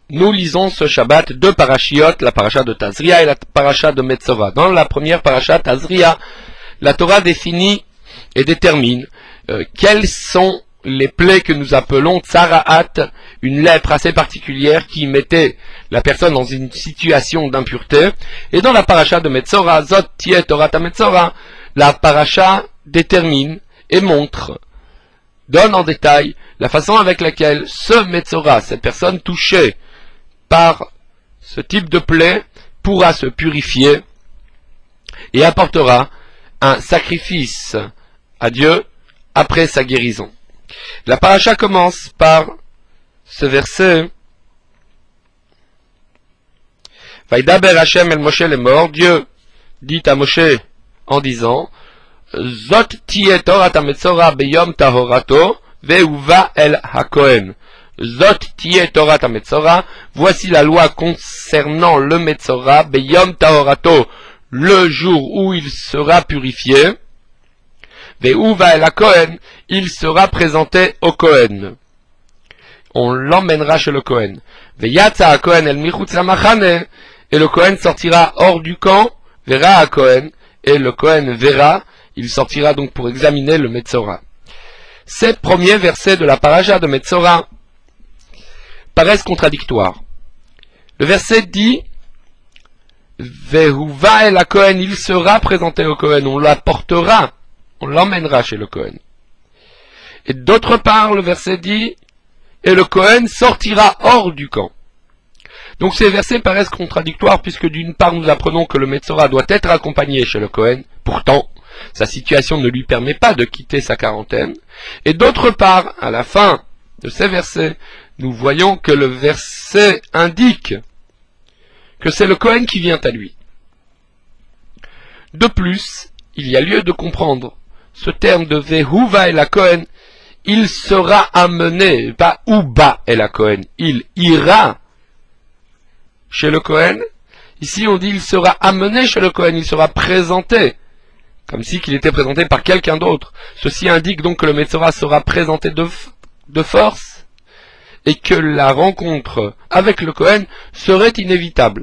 Nous lisons ce Shabbat deux parashiot, la paracha de Tazria et la paracha de Metzora. Dans la première paracha, Tazria, la Torah définit et détermine quelles sont les plaies que nous appelons Tsara'at, une lèpre assez particulière qui mettait la personne dans une situation d'impureté. Et dans la paracha de Metzora, Zot Tiet Torat Metzora, la paracha détermine et montre, donne en détail la façon avec laquelle ce Metzora, cette personne touchée par ce type de plaie, pourra se purifier et apportera un sacrifice à Dieu après sa guérison. La paracha commence par ce verset. Vaidaber Hashem el Moshe lemor, Dieu dit à Moshe en disant, Zot tiye Torat HaMetzora beyom tahorato veuva el hakohen. Zot tiye Torat HaMetzora, voici la loi concernant le Metzora beyom tahorato, le jour où il sera purifié. Veuva el hakohen, il sera présenté au Kohen. On l'emmènera chez le Kohen. Veyatza hakohen el michutz lamachane, et le Kohen sortira hors du camp, verra hakohen, et le Kohen verra, il sortira donc pour examiner le Metzora. Ces premiers versets de la paracha de Metzora paraissent contradictoires. Le verset dit Vehuva el hakohen, il sera présenté au Kohen, on l'apportera, on l'emmènera chez le Kohen. Et d'autre part, le verset dit et le Kohen sortira hors du camp. Donc ces versets paraissent contradictoires puisque d'une part nous apprenons que le Metzora doit être accompagné chez le Kohen, pourtant sa situation ne lui permet pas de quitter sa quarantaine, et d'autre part, à la fin de ces versets, nous voyons que le verset indique que c'est le Kohen qui vient à lui. De plus, il y a lieu de comprendre ce terme de Vehuva el hakohen, il sera amené, pas Uba el hakohen, il ira chez le Kohen. Ici on dit il sera amené chez le Kohen, il sera présenté, comme si qu'il était présenté par quelqu'un d'autre. Ceci indique donc que le Metzora sera présenté de force et que la rencontre avec le Kohen serait inévitable.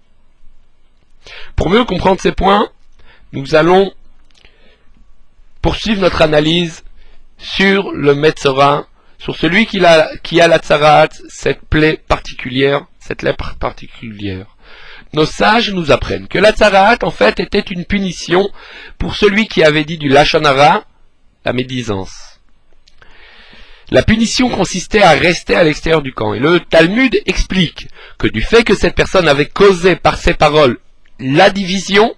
Pour mieux comprendre ces points, nous allons poursuivre notre analyse sur le Metzora, sur celui qui a la Tsara'at, cette plaie particulière, cette lèpre particulière. Nos sages nous apprennent que la Tsara'at, en fait, était une punition pour celui qui avait dit du Lashon Hara, la médisance. La punition consistait à rester à l'extérieur du camp. Et le Talmud explique que du fait que cette personne avait causé par ses paroles la division,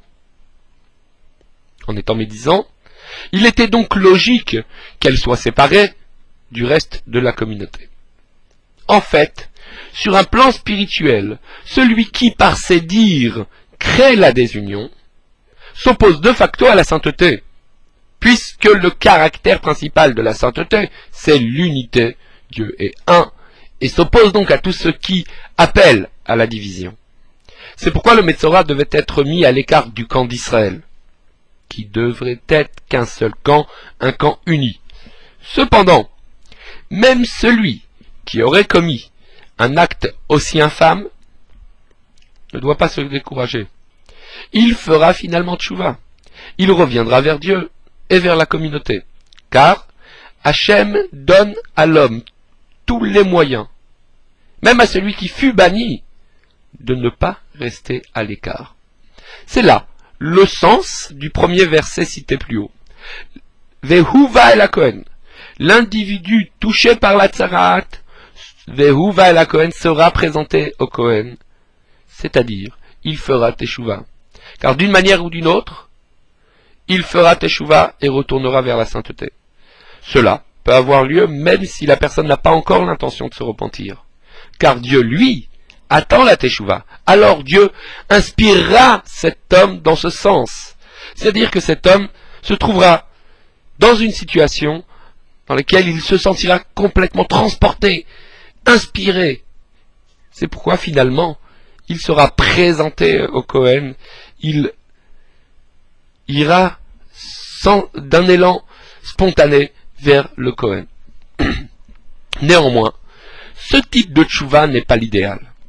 en étant médisant, il était donc logique qu'elle soit séparée du reste de la communauté. En fait, sur un plan spirituel, celui qui, par ses dires, crée la désunion, s'oppose de facto à la sainteté, puisque le caractère principal de la sainteté, c'est l'unité. Dieu est un, et s'oppose donc à tout ce qui appelle à la division. C'est pourquoi le Metzora devait être mis à l'écart du camp d'Israël, qui devrait être qu'un seul camp, un camp uni. Cependant, même celui qui aurait commis un acte aussi infâme ne doit pas se décourager. Il fera finalement tchouva. Il reviendra vers Dieu et vers la communauté. Car Hachem donne à l'homme tous les moyens, même à celui qui fut banni, de ne pas rester à l'écart. C'est là le sens du premier verset cité plus haut. Vehuva el hakohen, l'individu touché par la Tsara'at, Vehuva el hakohen sera présenté au Kohen, c'est-à-dire il fera teshuva. Car d'une manière ou d'une autre, il fera teshuva et retournera vers la sainteté. Cela peut avoir lieu même si la personne n'a pas encore l'intention de se repentir. Car Dieu, lui, attend la teshuva. Alors Dieu inspirera cet homme dans ce sens. C'est-à-dire que cet homme se trouvera dans une situation dans laquelle il se sentira complètement transporté, inspiré. C'est pourquoi finalement, il sera présenté au Kohen, il ira d'un élan spontané vers le Kohen. Néanmoins, ce type de tchouva n'est pas l'idéal.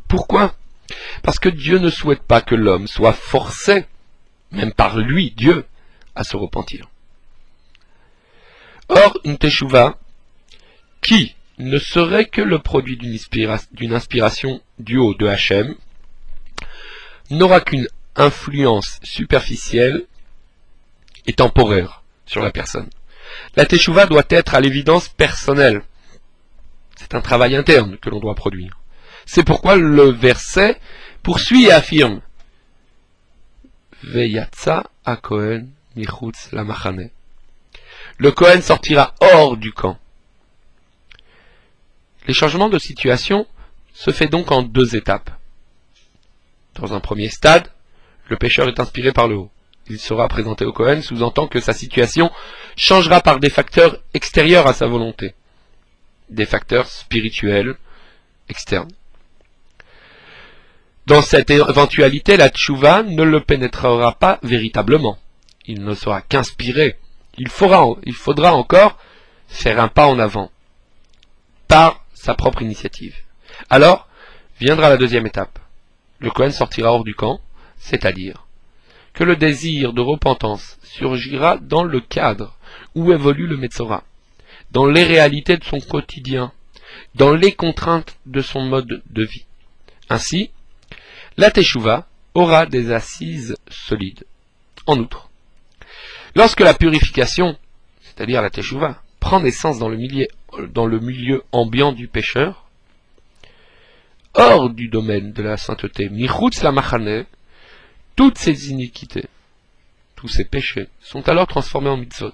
Pourquoi? Parce que Dieu ne souhaite pas que l'homme soit forcé, même par lui, Dieu, à se repentir. Or, une teshuva, qui ne serait que le produit d'une inspiration du haut de Hachem, n'aura qu'une influence superficielle et temporaire sur la personne. La teshuva doit être à l'évidence personnelle. C'est un travail interne que l'on doit produire. C'est pourquoi le verset poursuit et affirme Veyatsa a Kohen michutz la machane. Le Kohen sortira hors du camp. Les changements de situation se fait donc en deux étapes. Dans un premier stade, le pécheur est inspiré par le haut. Il sera présenté au Kohen, sous-entend que sa situation changera par des facteurs extérieurs à sa volonté, des facteurs spirituels externes. Dans cette éventualité, la tchouva ne le pénétrera pas véritablement. Il ne sera qu'inspiré. Il faudra encore faire un pas en avant, par sa propre initiative. Alors, viendra la deuxième étape. Le Kohen sortira hors du camp, c'est-à-dire que le désir de repentance surgira dans le cadre où évolue le Metzora, dans les réalités de son quotidien, dans les contraintes de son mode de vie. Ainsi, la teshuva aura des assises solides. En outre, lorsque la purification, c'est-à-dire la teshuva, prend naissance dans le milieu ambiant du pécheur, hors du domaine de la sainteté, michutz la machane, toutes ces iniquités, tous ces péchés, sont alors transformés en mitzvot.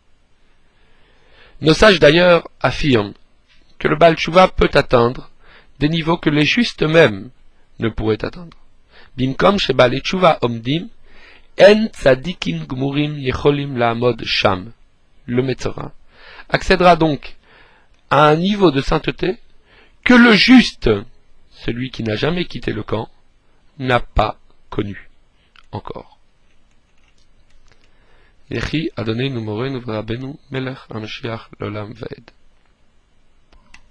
Nos sages d'ailleurs affirment que le Baal Tshuva peut atteindre des niveaux que les justes eux-mêmes ne pourraient atteindre. Bimkom shebale Tshuva omdim, en tzadikim gmurim yecholim la'amod sham. Le Metzora accédera donc à un niveau de sainteté que le juste, celui qui n'a jamais quitté le camp, n'a pas connu encore. Yechi Adonai Morenu v'Rabbeinu Melech HaMashiach L'Olam Va'ed.